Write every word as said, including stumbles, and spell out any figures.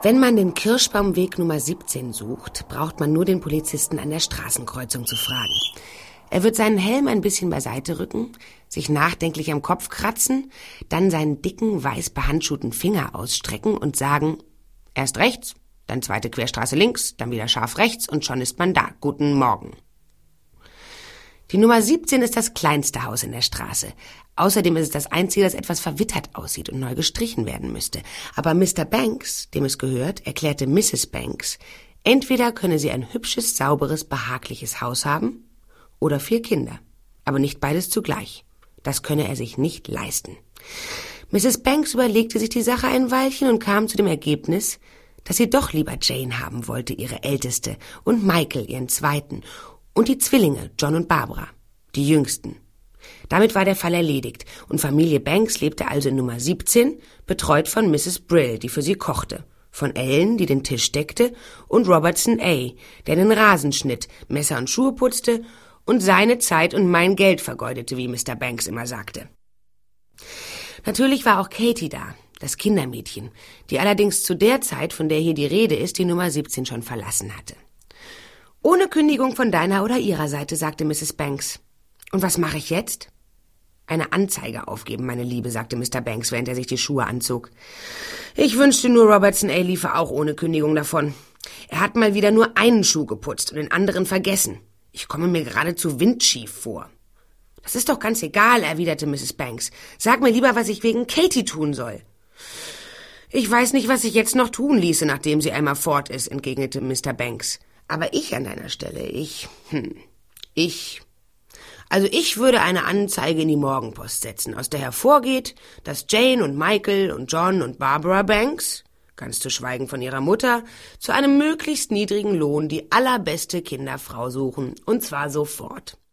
Wenn man den Kirschbaumweg Nummer siebzehn sucht, braucht man nur den Polizisten an der Straßenkreuzung zu fragen. Er wird seinen Helm ein bisschen beiseite rücken, sich nachdenklich am Kopf kratzen, dann seinen dicken, weiß behandschuhten Finger ausstrecken und sagen, erst rechts, dann zweite Querstraße links, dann wieder scharf rechts und schon ist man da. Guten Morgen. Die Nummer siebzehn ist das kleinste Haus in der Straße. Außerdem ist es das einzige, das etwas verwittert aussieht und neu gestrichen werden müsste. Aber Mister Banks, dem es gehört, erklärte Misses Banks, entweder könne sie ein hübsches, sauberes, behagliches Haus haben oder vier Kinder. Aber nicht beides zugleich. Das könne er sich nicht leisten. Misses Banks überlegte sich die Sache ein Weilchen und kam zu dem Ergebnis, dass sie doch lieber Jane haben wollte, ihre Älteste, und Michael, ihren Zweiten, und die Zwillinge, John und Barbara, die Jüngsten. Damit war der Fall erledigt und Familie Banks lebte also in Nummer siebzehn, betreut von Misses Brill, die für sie kochte, von Ellen, die den Tisch deckte, und Robertson A., der den Rasen schnitt, Messer und Schuhe putzte und seine Zeit und mein Geld vergeudete, wie Mister Banks immer sagte. Natürlich war auch Katie da, das Kindermädchen, die allerdings zu der Zeit, von der hier die Rede ist, die Nummer siebzehn schon verlassen hatte. Ohne Kündigung von deiner oder ihrer Seite, sagte Misses Banks. Und was mache ich jetzt? Eine Anzeige aufgeben, meine Liebe, sagte Mister Banks, während er sich die Schuhe anzog. Ich wünschte nur, Robertson A. liefe auch ohne Kündigung davon. Er hat mal wieder nur einen Schuh geputzt und den anderen vergessen. Ich komme mir geradezu windschief vor. Das ist doch ganz egal, erwiderte Misses Banks. Sag mir lieber, was ich wegen Katie tun soll. Ich weiß nicht, was ich jetzt noch tun ließe, nachdem sie einmal fort ist, entgegnete Mister Banks. Aber ich an deiner Stelle, ich, hm, ich, also ich würde eine Anzeige in die Morgenpost setzen, aus der hervorgeht, dass Jane und Michael und John und Barbara Banks, ganz zu schweigen von ihrer Mutter, zu einem möglichst niedrigen Lohn die allerbeste Kinderfrau suchen, und zwar sofort.